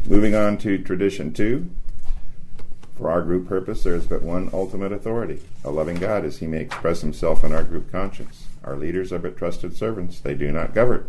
Moving on to tradition 2. For our group purpose, there is but one ultimate authority, a loving God, as he may express himself in our group conscience. Our leaders are but trusted servants. They do not govern.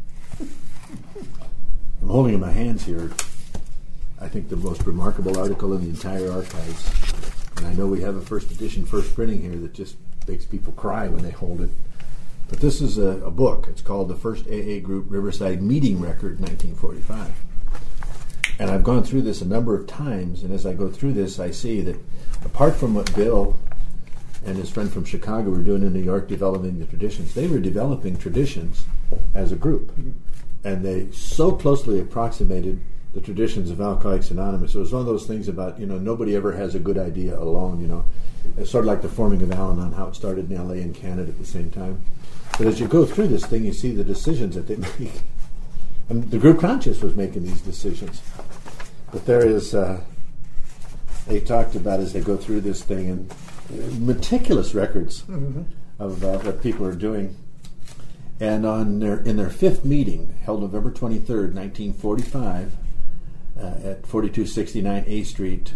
I'm holding in my hands here, I think, the most remarkable article in the entire archives. And I know we have a first edition, first printing here that just makes people cry when they hold it. But this is a book. It's called The First AA Group Riverside Meeting Record, 1945. And I've gone through this a number of times, and as I go through this, I see that apart from what Bill and his friend from Chicago were doing in New York, developing the traditions, they were developing traditions as a group. And they so closely approximated the traditions of Alcoholics Anonymous. It was one of those things about, nobody ever has a good idea alone, It's sort of like the forming of Al-Anon, how it started in L.A. and Canada at the same time. But as you go through this thing, you see the decisions that they make. And the group conscience was making these decisions. But there is, they talked about as they go through this thing, and meticulous records of what people are doing. And in their fifth meeting, held November 23rd, 1945, at 4269 A Street,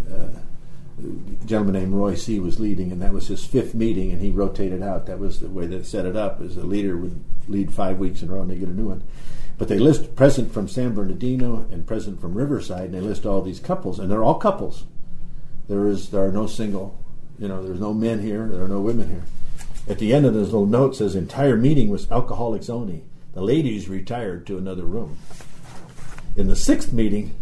a gentleman named Roy C. was leading, and that was his fifth meeting, and he rotated out. That was the way they set it up, is the leader would lead 5 weeks in a row and they get a new one. But they list present from San Bernardino and present from Riverside, and they list all these couples, and they're all couples. There are no single, there's no men here, there are no women here. At the end of this little note says, entire meeting was alcoholics only. The ladies retired to another room. In the sixth meeting,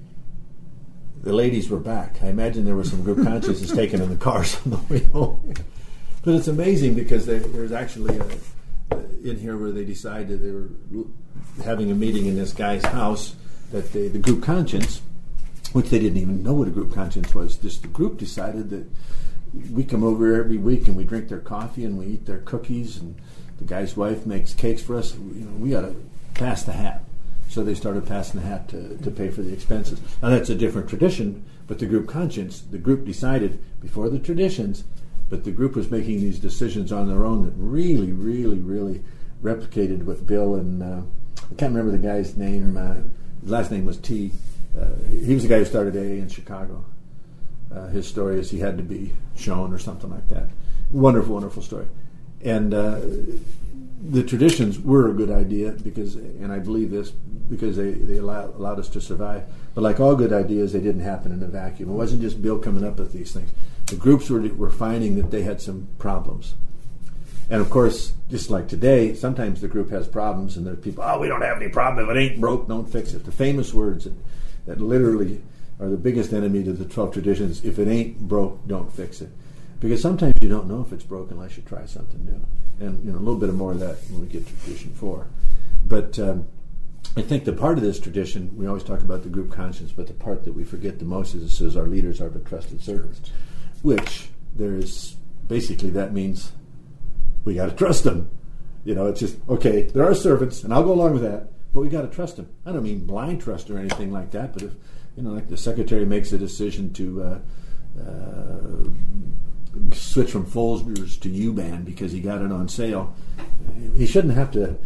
the ladies were back. I imagine there were some group consciences taken in the cars on the way home. But it's amazing because there's actually in here where they decided they were having a meeting in this guy's house, that the group conscience, which they didn't even know what a group conscience was, just the group decided that we come over every week and we drink their coffee and we eat their cookies, and the guy's wife makes cakes for us. We got to pass the hat. So they started passing the hat to pay for the expenses. Now that's a different tradition, but the group conscience, the group decided before the traditions, but the group was making these decisions on their own that really, really, really replicated what Bill and I can't remember the guy's name. His last name was T. He was the guy who started AA in Chicago. His story is he had to be shown or something like that. Wonderful, wonderful story. And the traditions were a good idea because, and I believe this, because they allowed us to survive. But like all good ideas, they didn't happen in a vacuum. It wasn't just Bill coming up with these things. The groups were finding that they had some problems. And of course, just like today, sometimes the group has problems and there's people, we don't have any problem. If it ain't broke, don't fix it. The famous words that literally are the biggest enemy to the 12 traditions: if it ain't broke, don't fix it. Because sometimes you don't know if it's broken unless you try something new. And a little bit more of that when we get to tradition 4. But I think the part of this tradition, we always talk about the group conscience, but the part that we forget the most is it says our leaders are but trusted servants, which basically that means we got to trust them. It's just, okay, there are servants, and I'll go along with that, but we got to trust them. I don't mean blind trust or anything like that, but if, like the secretary makes a decision to switch from Folgers to U-Band because he got it on sale, he shouldn't have to,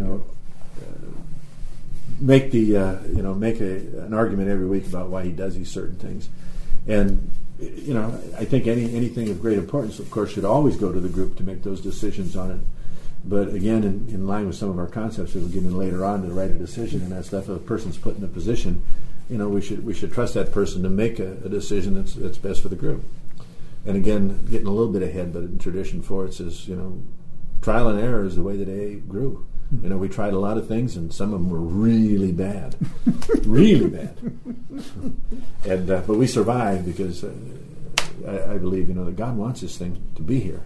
make an argument every week about why he does these certain things. And I think anything of great importance, of course, should always go to the group to make those decisions on it. But again, in line with some of our concepts that we'll get in later on to write a decision and that stuff, if a person's put in a position, we should trust that person to make a decision that's best for the group. And again, getting a little bit ahead, but in tradition 4 it says, trial and error is the way that AA grew. We tried a lot of things, and some of them were really bad, really bad. And but we survived because I believe that God wants this thing to be here.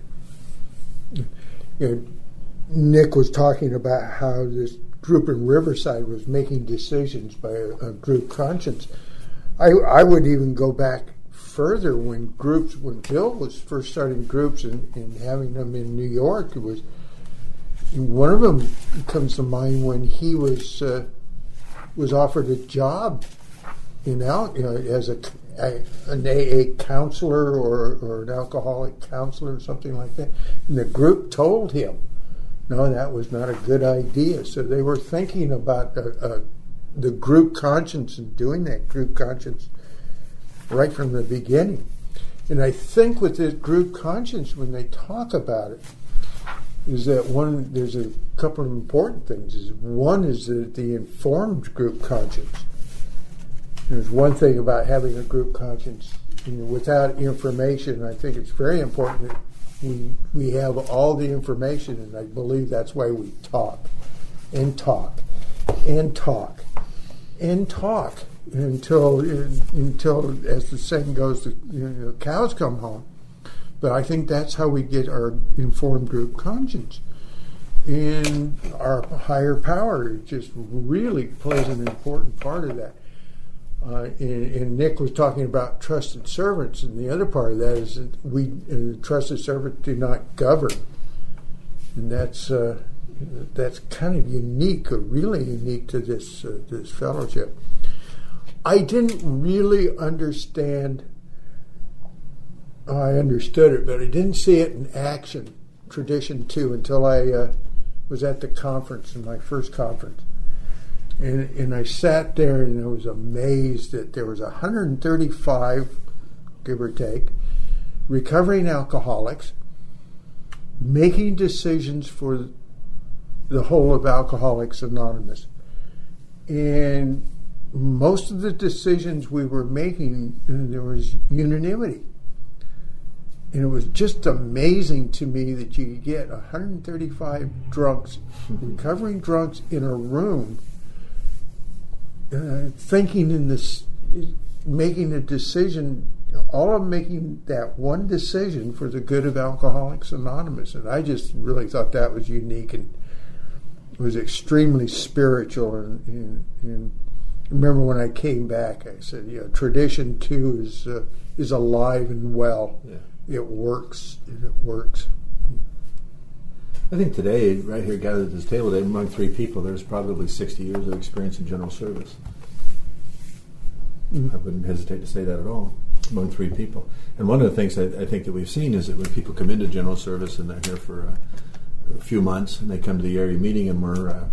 Nick was talking about how this group in Riverside was making decisions by a group conscience. I would even go back further when Bill was first starting groups and having them in New York. It was one of them comes to mind when he was offered a job as an AA counselor or an alcoholic counselor or something like that, and the group told him, no, that was not a good idea. So they were thinking about the group conscience and doing that group conscience right from the beginning. And I think with this group conscience, when they talk about it, is that there's a couple of important things. One is the informed group conscience. There's one thing about having a group conscience. Without information, I think it's very important that we have all the information, and I believe that's why we talk and talk and talk and talk until as the saying goes, the cows come home. But I think that's how we get our informed group conscience. And our higher power just really plays an important part of that. And Nick was talking about trusted servants, and the other part of that is that we, trusted servants, do not govern. And that's kind of unique, or really unique to this fellowship. I didn't really understand. I understood it, but I didn't see it in action, Tradition 2, until I was at the conference, in my first conference. And I sat there and I was amazed that there was 135, give or take, recovering alcoholics making decisions for the whole of Alcoholics Anonymous. And most of the decisions we were making, there was unanimity. And it was just amazing to me that you could get 135 drunks, recovering drunks, in a room, thinking in this, making a decision, all of them making that one decision for the good of Alcoholics Anonymous. And I just really thought that was unique, and it was extremely spiritual. And remember when I came back, I said, Tradition 2 is alive and well. Yeah. It works, and it works. I think today, right here gathered at this table today, among three people, there's probably 60 years of experience in general service. I wouldn't hesitate to say that at all, among three people. And one of the things I think that we've seen is that when people come into general service and they're here for a few months, and they come to the area meeting, and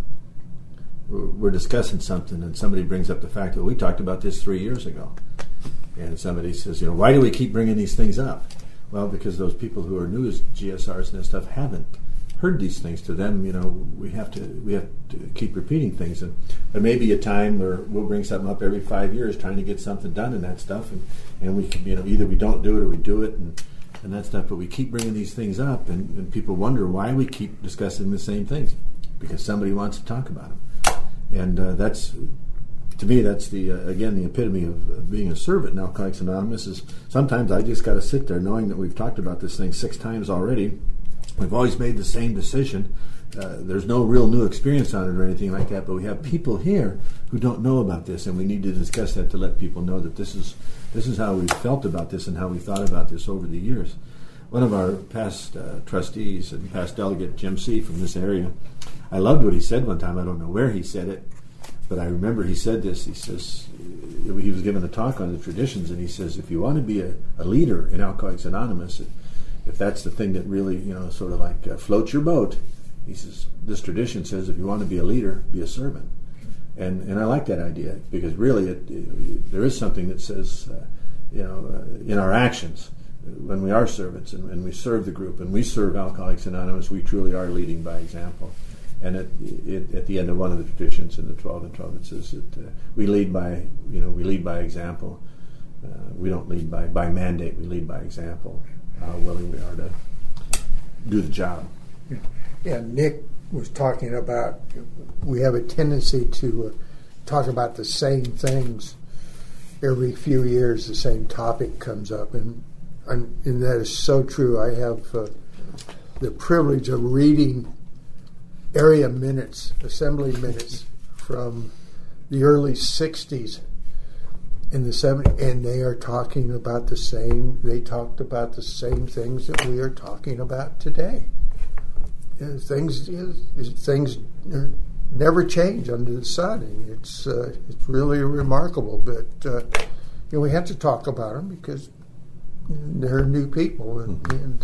we're discussing something, and somebody brings up the fact that we talked about this 3 years ago. And somebody says, why do we keep bringing these things up? Well, because those people who are new as GSRs and that stuff haven't heard these things. To them, we have to keep repeating things. And there may be a time where we'll bring something up every 5 years, trying to get something done in that stuff, and we can, either we don't do it or we do it, and that stuff. But we keep bringing these things up, and people wonder why we keep discussing the same things, because somebody wants to talk about them. And that's, to me, that's the epitome of being a servant in Alcoholics Anonymous. Is sometimes I just got to sit there knowing that we've talked about this thing 6 times already. We've always made the same decision. There's no real new experience on it or anything like that, but we have people here who don't know about this, and we need to discuss that to let people know that this is how we felt about this and how we thought about this over the years. One of our past trustees and past delegate, Jim C. from this area, I loved what he said one time. I don't know where he said it, but I remember he said this. He says, he was giving a talk on the traditions, and he says, if you want to be a leader in Alcoholics Anonymous, if that's the thing that really, sort of like floats your boat, he says, this tradition says if you want to be a leader, be a servant. And I like that idea, because really there is something that says, in our actions, when we are servants and we serve the group and we serve Alcoholics Anonymous, we truly are leading by example. And at the end of one of the traditions in the 12 and 12, it says that we lead by example. We don't lead by mandate. We lead by example. How willing we are to do the job. Yeah, Nick was talking about we have a tendency to talk about the same things every few years. The same topic comes up, and that is so true. I have the privilege of reading area minutes, assembly minutes from the early 60s in the 70s, and they are talking about they talked about the same things that we are talking about today. Things never change under the sun, and it's really remarkable. But we have to talk about them because they're new people, and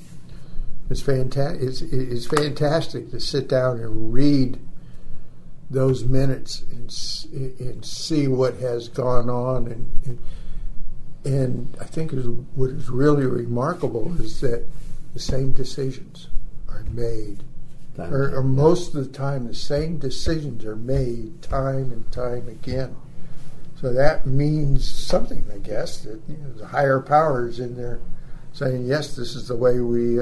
it's fantastic. It's fantastic to sit down and read those minutes and see what has gone on. And I think what is really remarkable is that the same decisions are made. Or most of the time, the same decisions are made time and time again. So that means something, I guess, that the higher powers in there saying, yes, this is the way we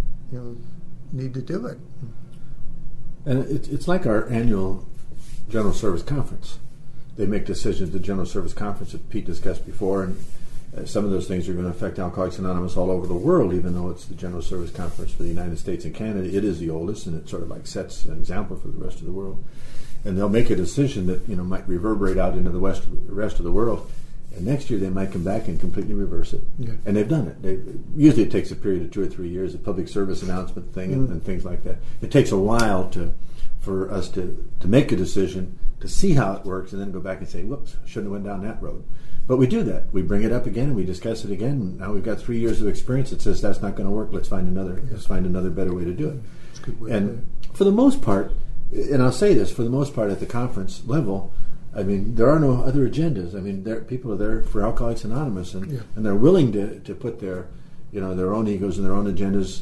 need to do it. And it's like our annual General Service Conference. They make decisions at the General Service Conference that Pete discussed before, and some of those things are going to affect Alcoholics Anonymous all over the world, even though it's the General Service Conference for the United States and Canada. It is the oldest, and it sort of like sets an example for the rest of the world. And they'll make a decision that might reverberate out into the rest of the world. And next year they might come back and completely reverse it. Yeah. And they've done it. Usually it takes a period of 2 or 3 years, a public service announcement thing and things like that. It takes a while for us to make a decision, to see how it works, and then go back and say, whoops, shouldn't have went down that road. But we do that. We bring it up again and we discuss it again. And now we've got 3 years of experience that says that's not going to work. Let's find another better way to do it. That's a good way and for the most part, and I'll say this, for the most part at the conference level, I mean, there are no other agendas. I mean, people are there for Alcoholics Anonymous, and they're willing to put their own egos and their own agendas,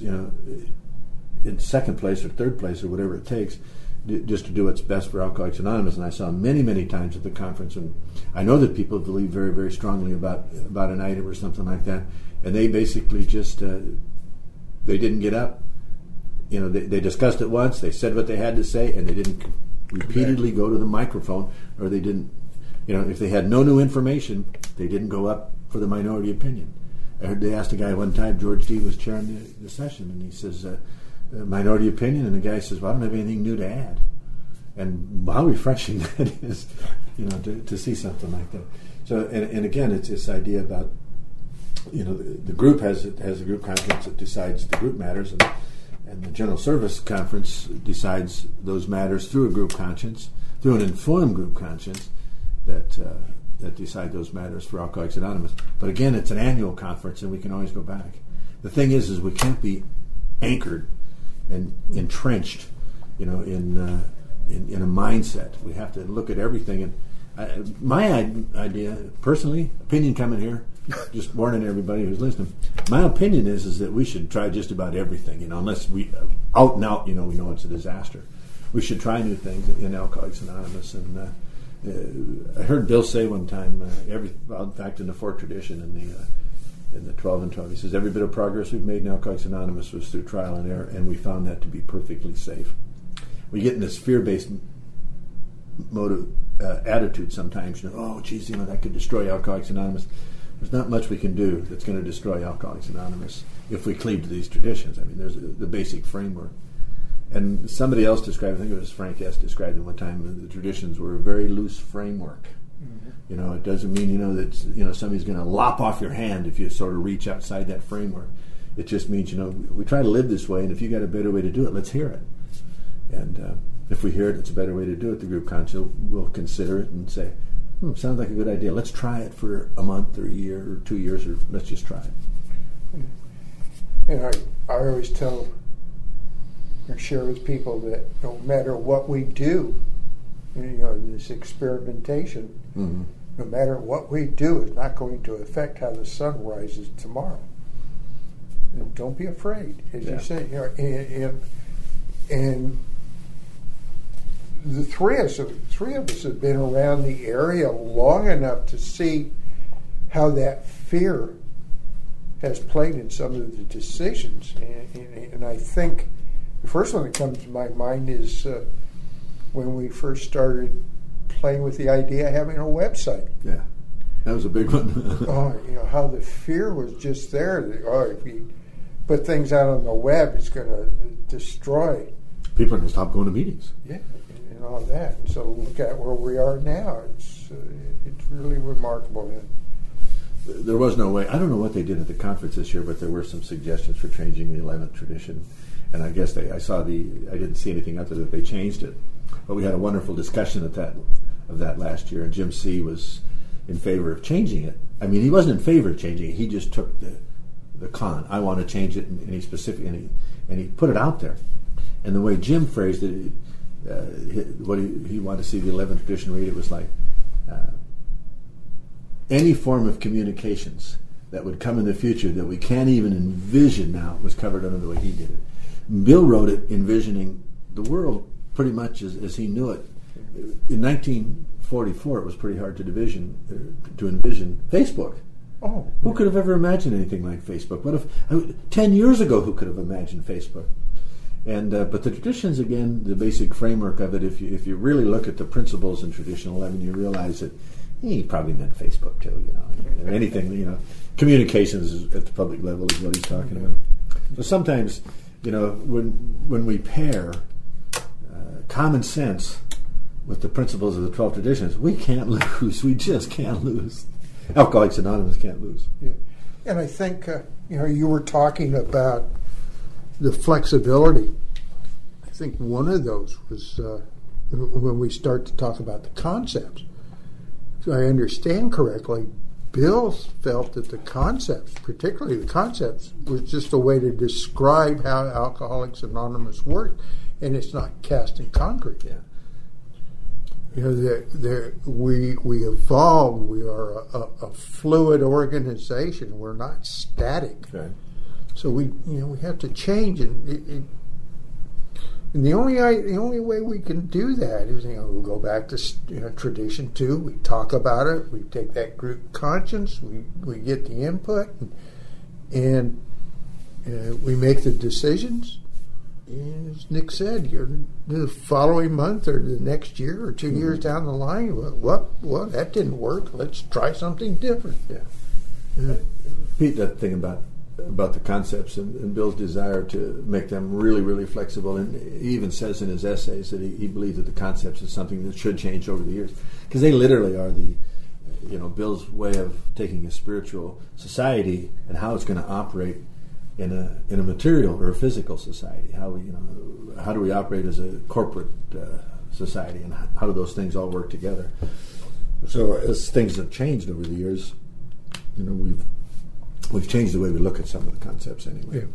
in second place or third place or whatever it takes, just to do what's best for Alcoholics Anonymous. And I saw many, many times at the conference, and I know that people believe very, very strongly about an item or something like that, and they basically just they didn't get up. They discussed it once, they said what they had to say, and they didn't repeatedly go to the microphone, or they didn't, if they had no new information, they didn't go up for the minority opinion. I heard they asked a guy one time, George D. was chairing the session, and he says, minority opinion, and the guy says, well, I don't have anything new to add. And how refreshing that is, to see something like that. So, and again, it's this idea about, the group has a group conference that decides the group matters, and the General Service Conference decides those matters through a group conscience, through an informed group conscience that decide those matters for Alcoholics Anonymous. But again, it's an annual conference, and we can always go back. The thing is we can't be anchored and entrenched, in a mindset. We have to look at everything. And my idea, personally, opinion coming here, just warning everybody who's listening. My opinion is that we should try just about everything, unless we out and out, we know it's a disaster. We should try new things in Alcoholics Anonymous. And I heard Bill say one time, in fact, in the fourth tradition, in the 12 and 12, he says, every bit of progress we've made in Alcoholics Anonymous was through trial and error, and we found that to be perfectly safe. We get in this fear-based motive attitude sometimes, oh, geez, that could destroy Alcoholics Anonymous. There's not much we can do that's going to destroy Alcoholics Anonymous if we cleave to these traditions. I mean, there's the basic framework. And somebody else described, I think it was Frank S. described it one time, the traditions were a very loose framework. Mm-hmm. It doesn't mean, that somebody's going to lop off your hand if you sort of reach outside that framework. It just means, we try to live this way, and if you got a better way to do it, let's hear it. And if we hear it, it's a better way to do it. The group council will consider it and say, sounds like a good idea. Let's try it for a month or a year or 2 years, or let's just try it. And I always tell or share with people that no matter what we do, this experimentation, no matter what we do is not going to affect how the sun rises tomorrow. And don't be afraid, as you say. And the three of us have been around the area long enough to see how that fear has played in some of the decisions. And I think the first one that comes to my mind is when we first started playing with the idea of having a website. Yeah, that was a big one. How the fear was just there. If we put things out on the web, it's going to destroy. People are going to stop going to meetings. Yeah, and all that. So look at where we are now. It's really remarkable. There was no way. I don't know what they did at the conference this year, but there were some suggestions for changing the 11th tradition. And I guess I didn't see anything other than they changed it. But we had a wonderful discussion of that last year, and Jim C. was in favor of changing it. I mean, he wasn't in favor of changing it. He just took the con. I want to change it, and he put it out there. And the way Jim phrased it, what he wanted to see the 11th tradition read. It was like any form of communications that would come in the future that we can't even envision now was covered under the way he did it. Bill wrote it envisioning the world pretty much as he knew it. In 1944, it was pretty hard to envision Facebook. Oh, who could have ever imagined anything like Facebook? What if 10 years ago, who could have imagined Facebook? And but the traditions, again, the basic framework of it. If you really look at the principles in Tradition 11, you realize that he probably meant Facebook too. Anything, communications at the public level is what he's talking about. So sometimes, when we pair common sense with the principles of the 12 traditions, we can't lose. We just can't lose. Alcoholics Anonymous can't lose. Yeah. And I think, you were talking about the flexibility. I think one of those was when we start to talk about the concepts. If I understand correctly, Bill felt that the concepts, particularly the concepts, was just a way to describe how Alcoholics Anonymous worked, and it's not cast in concrete. Yeah. We evolve. We are a fluid organization. We're not static. Right. So we have to change, and the only way we can do that is we'll go back to Tradition 2. We talk about it. We take that group conscience. We get the input, and we make the decisions. And as Nick said, the following month or the next year or 2 years down the line, well, that didn't work. Let's try something different. Yeah. Pete, that thing about the concepts and Bill's desire to make them really, really flexible, and he even says in his essays that he believes that the concepts is something that should change over the years, because they literally are Bill's way of taking a spiritual society and how it's going to operate in a material or a physical society. How do we operate as a corporate society, and how do those things all work together? So as things have changed over the years, we've changed the way we look at some of the concepts anyway.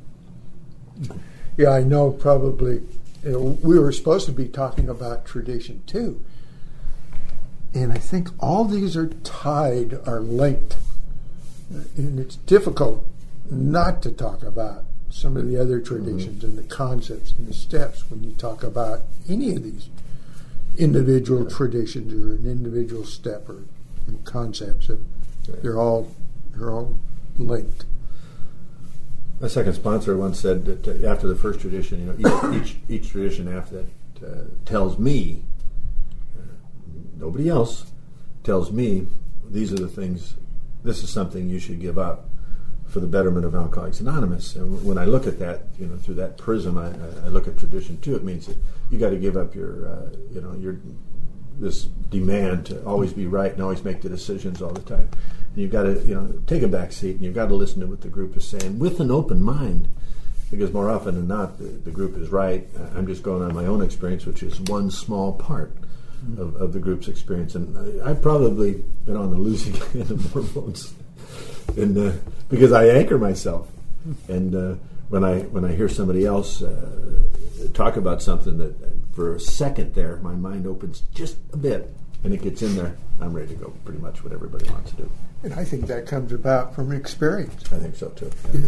Yeah, I know. Probably we were supposed to be talking about Tradition 2, and I think all these are linked, and it's difficult not to talk about some of the other traditions and the concepts and the steps when you talk about any of these individual traditions or an individual step or concepts. They're all linked. My second sponsor once said that after the first tradition, each tradition after that tells me, nobody else tells me, these are the things. This is something you should give up for the betterment of Alcoholics Anonymous. And when I look at that, through that prism, I look at Tradition 2. It means that you got to give up your this demand to always be right and always make the decisions all the time. And you've got to take a back seat, and you've got to listen to what the group is saying with an open mind, because more often than not, the group is right. I'm just going on my own experience, which is one small part of the group's experience. And I've probably been on the losing end of more votes. Because I anchor myself, and when I hear somebody else talk about something that for a second there, my mind opens just a bit, and it gets in there. I'm ready to go. Pretty much what everybody wants to do. And I think that comes about from experience. I think so too.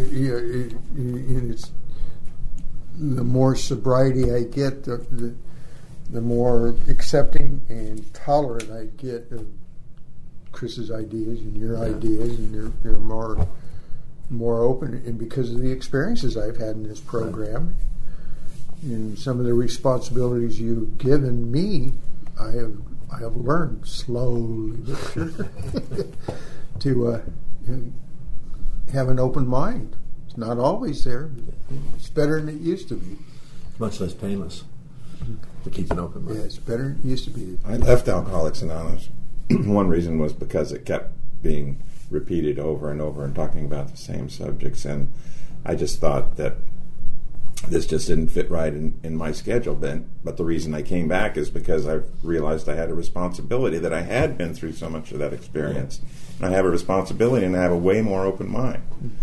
It's the more sobriety I get, the more accepting and tolerant I get of Chris's ideas and your ideas, and you're more open, and because of the experiences I've had in this program and some of the responsibilities you've given me, I have learned slowly to have an open mind. It's not always there. It's better than it used to be. Much less painless to keep an open mind. Yeah, it's better than it used to be. I left Alcoholics Anonymous. One reason was because it kept being repeated over and over and talking about the same subjects, and I just thought that this just didn't fit right in my schedule. But the reason I came back is because I realized I had a responsibility, that I had been through so much of that experience. And I have a responsibility, and I have a way more open mind.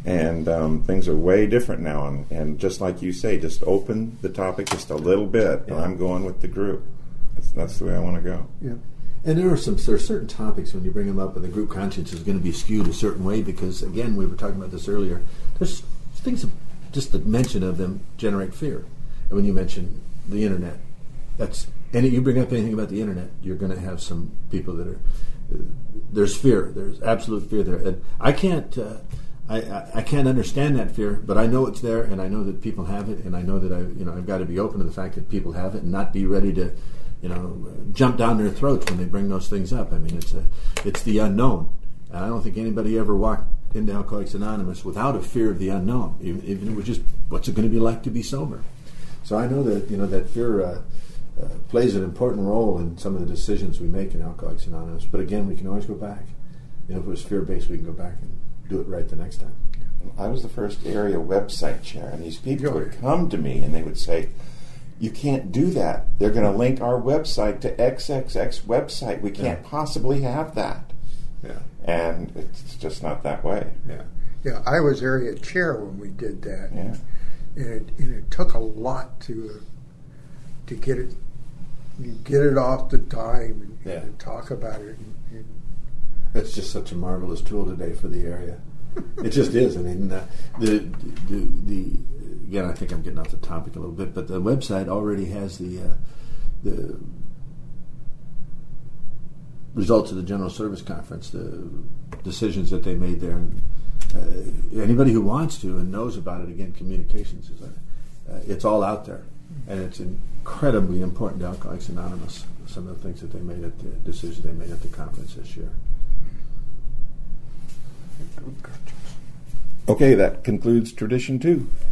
And things are way different now. And just like you say, just open the topic just a little bit, and I'm going with the group. That's the way I want to go. Yeah. And there are certain topics when you bring them up, and the group conscience is going to be skewed a certain way because, again, we were talking about this earlier. There's things, just the mention of them generate fear. And when you mention the internet, you bring up anything about the internet, you're going to have some people that are. There's fear. There's absolute fear there, and I can't understand that fear, but I know it's there, and I know that people have it, and I know that I've got to be open to the fact that people have it, and not be ready to, jump down their throats when they bring those things up. I mean, it's the unknown, and I don't think anybody ever walked into Alcoholics Anonymous without a fear of the unknown, even if it was just what's it going to be like to be sober. So I know that that fear plays an important role in some of the decisions we make in Alcoholics Anonymous. But again, we can always go back. If it was fear-based, we can go back and do it right the next time. I was the first area website chair, and these people would come to me and they would say, "You can't do that. They're going to link our website to XXX website. We can't possibly have that." Yeah. And it's just not that way. Yeah. Yeah, I was area chair when we did that. Yeah. And it took a lot to get it off the time and talk about it. And it's just such a marvelous tool today for the area. It just is. I mean, again, I think I'm getting off the topic a little bit, but the website already has the results of the General Service Conference, the decisions that they made there. And anybody who wants to and knows about it, again, communications is it's all out there, and it's incredibly important to Alcoholics Anonymous. Some of the things that they made at the decisions they made at the conference this year. Okay, that concludes Tradition 2.